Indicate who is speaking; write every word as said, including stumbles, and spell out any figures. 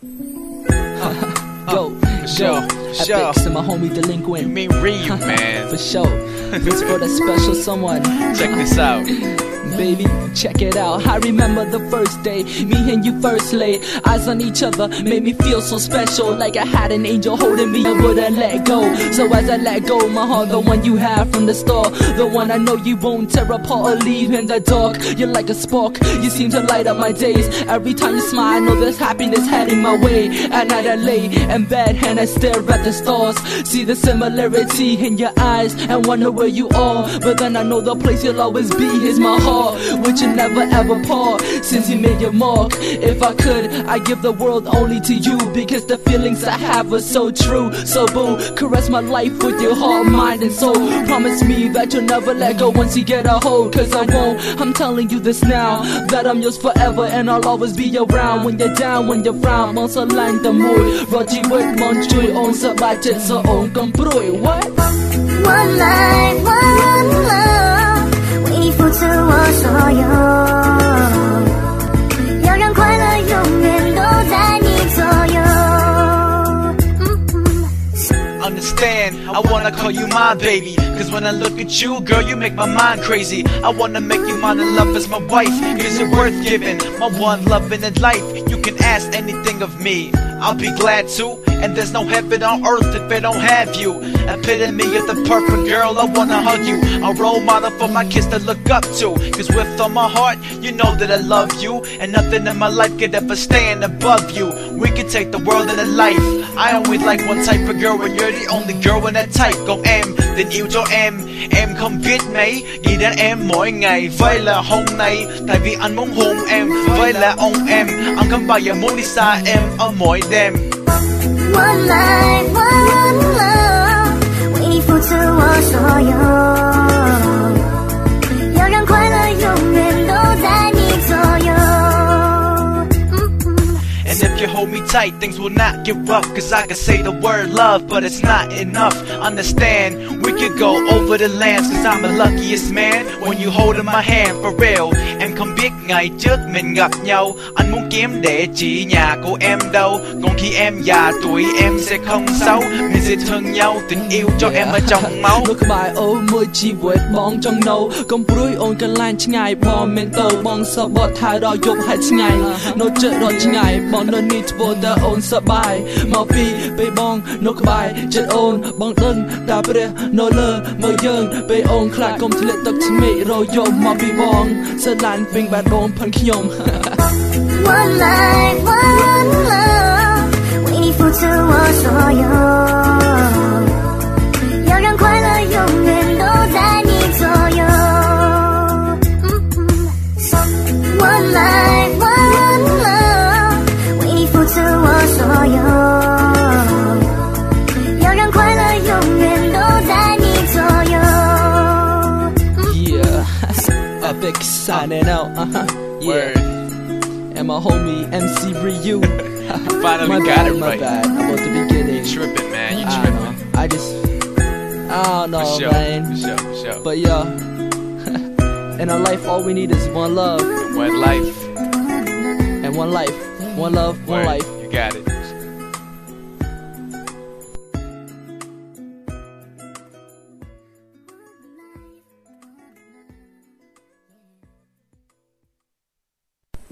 Speaker 1: Go,
Speaker 2: for sure,
Speaker 1: go.
Speaker 2: for sure.
Speaker 1: Epics and my homie Delinquent.
Speaker 2: You mean Reeve, man.
Speaker 1: For sure. This for the special someone.
Speaker 2: Check this out.
Speaker 1: Baby, check it out. I remember the first day me and you first laid eyes on each other. Made me feel so special, like I had an angel holding me and wouldn't let go. So as I let go, my heart, the one you have from the start, the one I know you won't tear apart or leave in the dark. You're like a spark, you seem to light up my days. Every time you smile, I know there's happiness heading my way. At night I lay in bed and I stare at the stars, see the similarity in your eyes and wonder where you are. But then I know the place you'll always be is my heart, which you never ever part since you made your mark. If I could, I'd give the world only to you, because the feelings I have are so true. So boo, caress my life with your heart, mind and soul. Promise me that you'll never let go once you get a hold, cause I won't. I'm telling you this now, that I'm yours forever and I'll always be around. When you're down, when you're frown, mong sa lang the mood. Roji wait mong chui on sa budget sa on kamprui. What?
Speaker 3: One life, one love， 为付出我所有，要让快乐永远都在你左右。
Speaker 2: Understand, I wanna call you my baby, cause when I look at you, girl, you make my mind crazy. I wanna make you mine and love as my wife, cause you're worth giving, my one love in life. You can ask anything of me, I'll be glad to. And there's no heaven on earth if I don't have you. Epitome of the perfect girl, I wanna hug you. A role model for my kids to look up to, cause with all my heart, you know that I love you. And nothing in my life could ever stand above you. We can take the world in a life. I only like one type of girl, and you're the only girl in that type. Còn em, tình yêu cho em, em không biết mấy, nghĩ đến em mỗi ngày. Vậy là hôm nay, tại vì anh muốn hôn em. Vậy là ông em, anh không bao giờ muốn đi xa em ở mỗi đêm.
Speaker 3: One life, one love， 为付出我所有，要让快乐永远都在你左右。
Speaker 2: And if you hold me tight, things will not get rough, cause I can say the word love, but it's not enough. Understand, we could go over the lands, cause I'm the luckiest man when you holding my hand for real. Em không biết ngày trước mình gặp nhau, anh muốn kiếm địa chỉ nhà của em đâu. Còn khi em già tuổi em sẽ không xấu, mình sẽ thương nhau, tình yêu cho em ở trong máu.
Speaker 1: លោកក្បែរអូមួយជីវិតបងចង់នៅកុំព្រួយអូនកន្លែងឆ្ងាយបងមិនទៅបងសបត់ថែរយប់ហើយឆ្ងាយនៅចិត្តរត់ឆ្ងាយបងនៅនេះធ្វើតែអូនសប្បាយមកពីពេលបងនៅក្បែរចិត្តអូនបងដឹងតែព្រះនៅលើមើលយើងពេលអូនខ្លាចកុំធ្លាក់ទឹកឆ្មេករយប់មកពីបងស្រឡាញ់ពេញបែបបងផិនខ្ញុំ
Speaker 3: One life, one love， 为付出我所有，要让快乐永远都在你左右。One life, one love， 为付出我所有，要让快乐永远都在你左右。
Speaker 1: Yeah, Epic signing out. Uh-huh. Yeah.
Speaker 2: Word.
Speaker 1: And my homie M C Ryu.
Speaker 2: Finally
Speaker 1: my
Speaker 2: got
Speaker 1: bad,
Speaker 2: it
Speaker 1: my
Speaker 2: right.
Speaker 1: bad. About the beginning.
Speaker 2: You tripping, man, you
Speaker 1: I don't
Speaker 2: tripping.
Speaker 1: know. I just, I don't know,
Speaker 2: For sure,
Speaker 1: man.
Speaker 2: for sure, for sure.
Speaker 1: But yeah, in our life, all we need is one love.
Speaker 2: One life.
Speaker 1: And one life. One love, one
Speaker 2: Word.
Speaker 1: life.
Speaker 2: You got it.